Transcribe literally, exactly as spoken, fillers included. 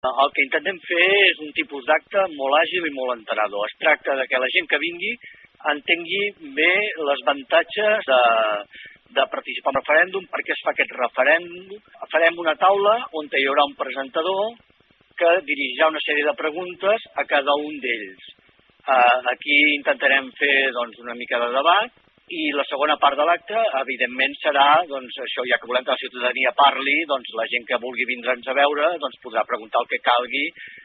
El que intentem fer és un tipus d'acte molt àgil i molt entenedor. Es tracta de que la gent que vingui entengui bé els avantatges de, de participar en el referèndum, per què es fa aquest referèndum. Farem una taula on hi haurà un presentador que dirigirà una sèrie de preguntes a cada un d'ells. Aquí intentarem fer doncs, una mica de debat, i la segona part de l'acte, evidentment, serà, doncs, això, ja que volem que la ciutadania parli, doncs, la gent que vulgui vindre'ns a veure doncs, podrà preguntar el que calgui